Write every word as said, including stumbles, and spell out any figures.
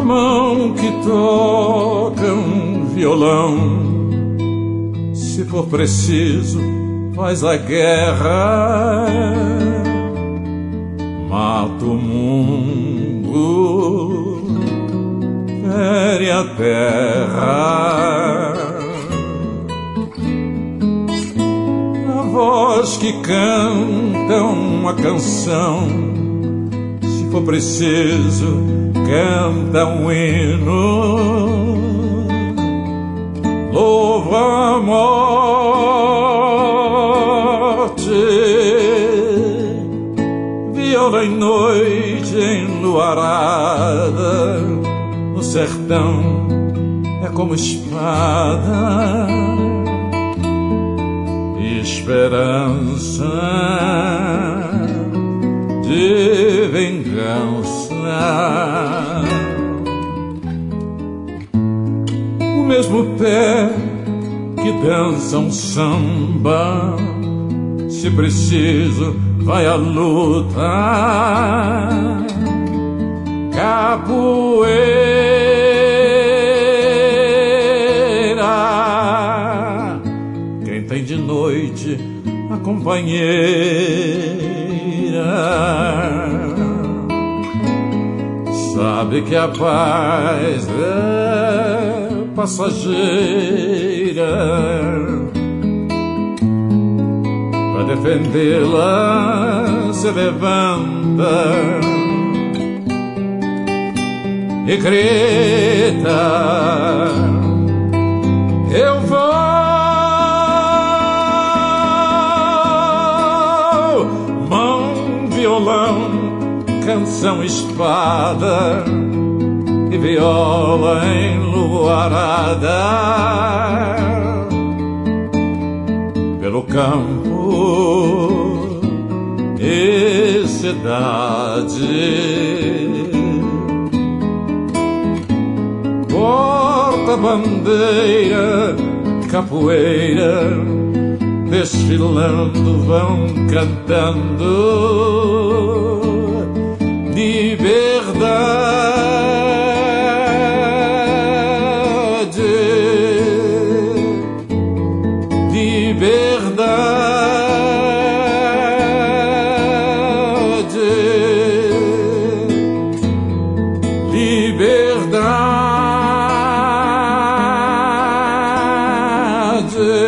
mão que toca um violão, se for preciso, faz a guerra, mata o mundo, fere a terra. A voz que canta uma canção, se for preciso, canta um hino, louva a morte, viola em noite enluarada, no sertão é como espada, esperança de vingança. O mesmo pé que dança um samba, se preciso vai à luta, capoeira. Quem tem de noite a companheira sabe que a paz é passageira. Pra defendê-la se levanta e grita: eu vou. Mão, violão, canção, espada e viola enluarada, pelo campo e cidade, porta-bandeira, capoeira, desfilando vão cantando liberdade, liberdade, liberdade.